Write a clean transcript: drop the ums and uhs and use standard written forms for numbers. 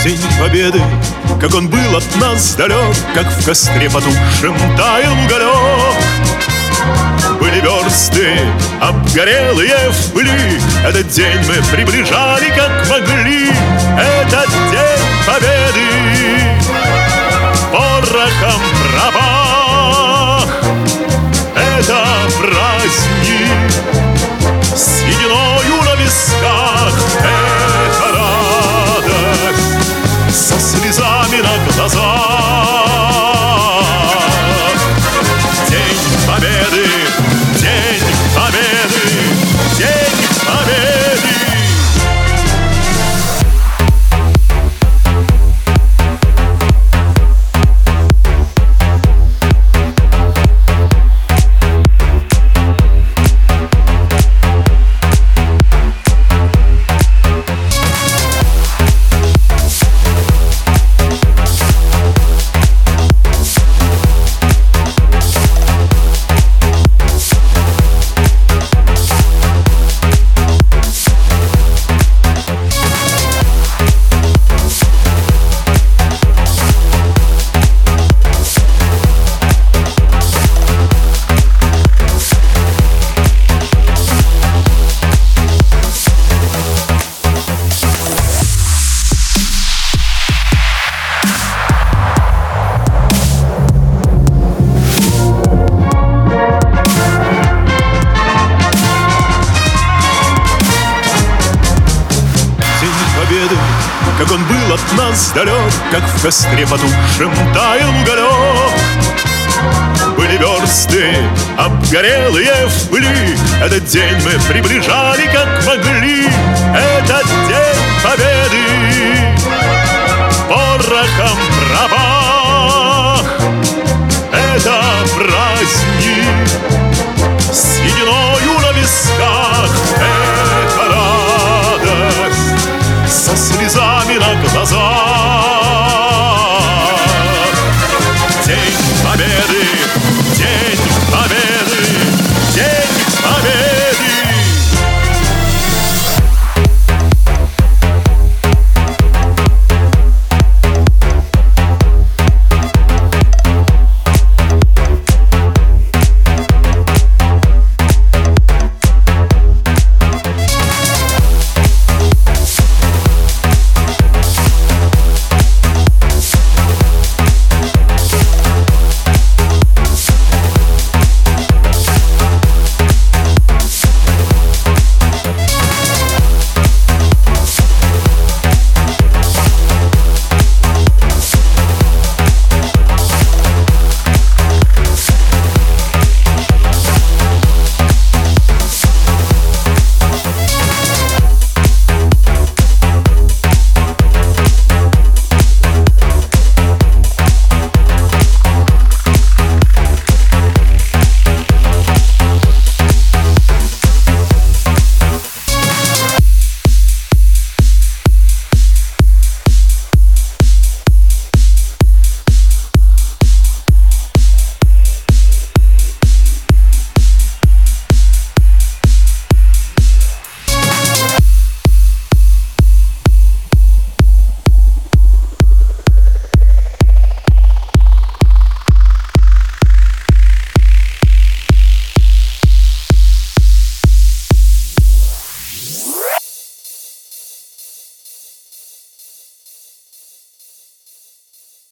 День Победы, как он был от нас далек, как в костре потухшем таял уголек. Были версты обгорелые в пыли, этот день мы приближали как могли. Этот День Победы порохом пропах. Это праздник с сединою на висках. Это радость со слезами на глазах. День Победы, День Победы, День Победы. Как он был от нас далек, как в костре потухшем таял уголек. Были версты обгорелые в пыли, этот день мы приближали как могли. Этот День Победы порохом